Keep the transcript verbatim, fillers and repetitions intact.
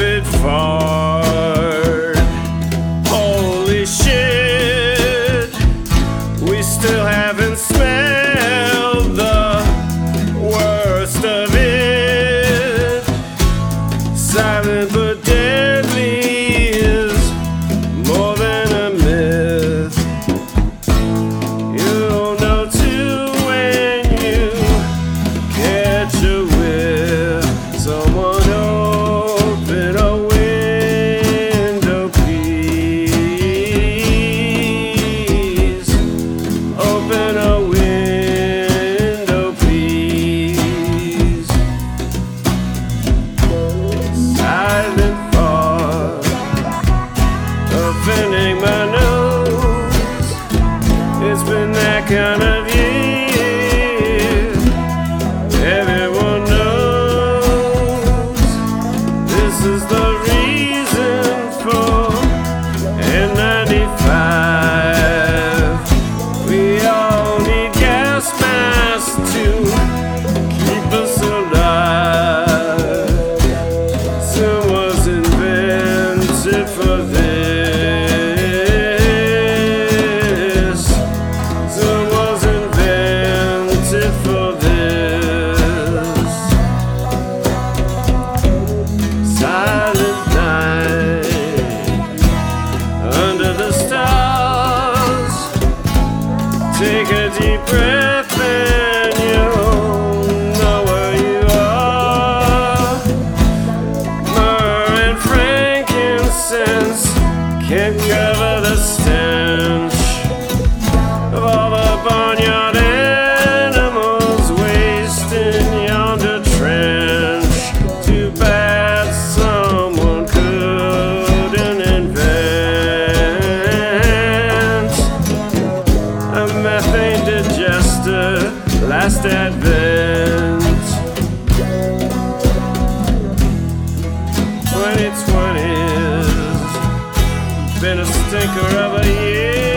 stupid fart. Holy shit, we still haven't smelled the worst of it. Silent but deadly is more than a myth. You don't know till when you catch a whiff. Someone open a window, please. Open a window, please. Silent thought, offending my nose. It's been that kind of year. Everyone knows this is the reason for N ninety-five. We all need gas masks to keep us alive. Sin was invented for this. Sin was invented for this. Silent night under the stars. Take a deep breath and you'll know where you are. Myrrh and frankincense can't cover the stench of all the barnyard animals wasting yonder trench. Too bad someone couldn't invent a methane digester last advent. twenty twenty's been a stinker of a year.